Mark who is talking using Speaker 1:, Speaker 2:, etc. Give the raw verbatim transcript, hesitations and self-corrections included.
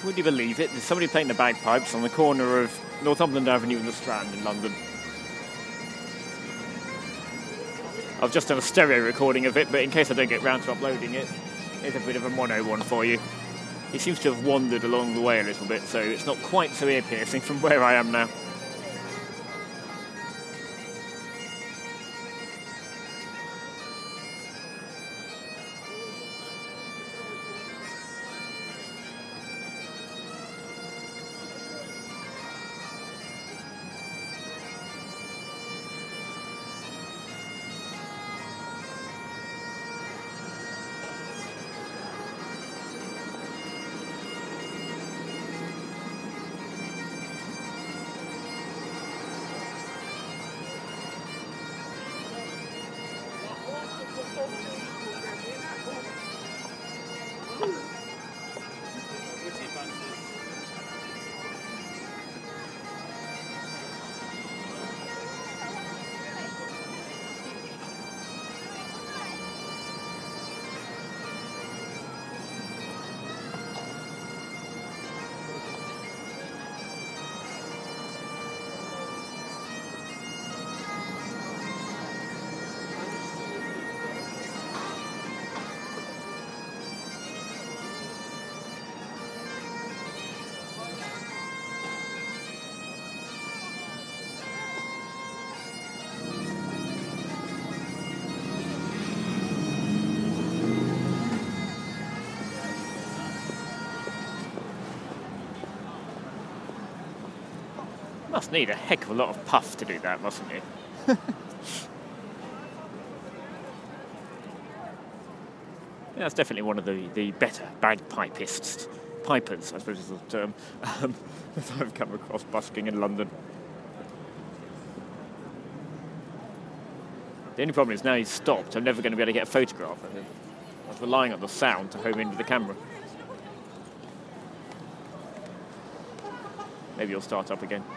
Speaker 1: Would you believe it? There's somebody playing the bagpipes on the corner of Northumberland Avenue and the Strand in London. I've just done a stereo recording of it, but in case I don't get round to uploading it, here's a bit of a mono one for you. He seems to have wandered along the way a little bit, so it's not quite so ear-piercing from where I am now. Must need a heck of a lot of puff to do that, mustn't it? Yeah, that's definitely one of the, the better bagpipists. Pipers, I suppose is the term, um, that I've come across busking in London. The only problem is now he's stopped, I'm never going to be able to get a photograph of him. I was relying on the sound to home into the camera. Maybe he'll start up again.